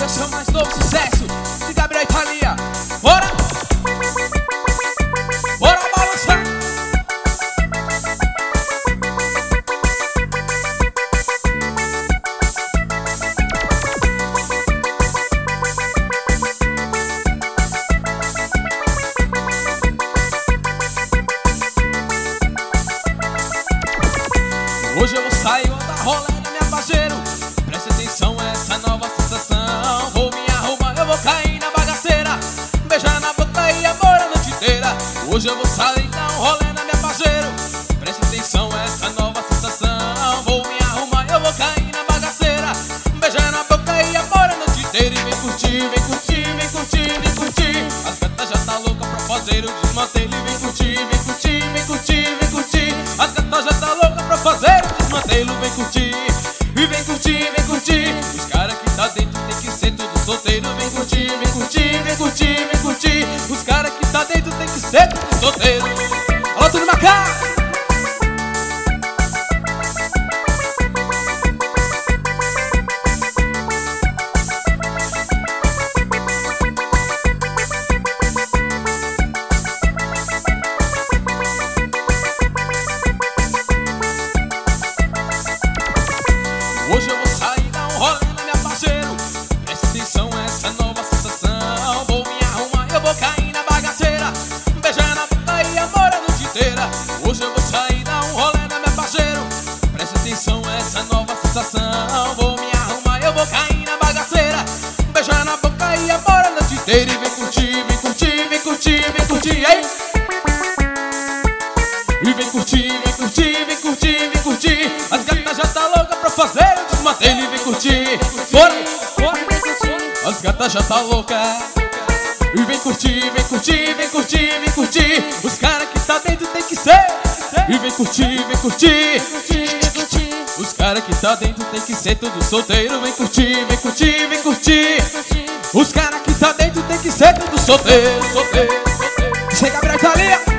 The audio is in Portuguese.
E esse é o mais novo sucesso de Gabriel Thalia. Bora! Bora balançar! Hoje eu vou sair, vou dar rolê na minha parceiro. Preste atenção, essa nova sensação. Vou me arrumar, eu vou cair na bagaceira. Beijar na boca e amor a noite inteira. Hoje eu vou sair, dar um rolê na minha parceiro. Preste atenção, essa nova sensação. Vou me arrumar, eu vou cair na bagaceira. Beijar na boca e amor a noite inteira. E vem curtir, vem curtir, vem curtir, vem curtir. As gatas já tá louca pra fazer o desmantelo. E vem curtir, vem curtir, vem curtir, vem curtir. As gatas já tá louca pra fazer o desmantelo. Vem curtir, e vem curtir, vem curtir. Os caras que tá dentro tem que ser tudo solteiro. Vem curtir, vem curtir, vem curtir, vem curtir. Os caras que tá dentro tem que ser tudo solteiro. Alô, tudo macá! Hoje eu vou sair, dar um rolê na minha parceiro. Preste atenção, essa é nova sensação. Vou me arrumar, eu vou cair na bagaceira. Beijar na boca e amor a noite inteira. Hoje eu vou sair, dar um rolê na minha parceiro. Preste atenção, essa é nova sensação. Vou me arrumar, eu vou cair na bagaceira. Beijar na boca e amor a noite inteira. E vem curtir, vem curtir, vem curtir, vem curtir, ei! E vem curtir, vem curtir, vem curtir, vem curtir. As gatas já tá louca pra fazer o desmantelo. E vem curtir, bora, bora. As gatas já tá louca. E vem curtir, vem curtir, vem curtir, vem curtir. Os caras que tá dentro tem que ser. E vem curtir, vem curtir. Os caras que tá dentro tem que ser tudo solteiro. Vem curtir, vem curtir, vem curtir. Os caras que tá dentro tem que ser tudo solteiro, solteiro. Chega, Gabriel Thalia.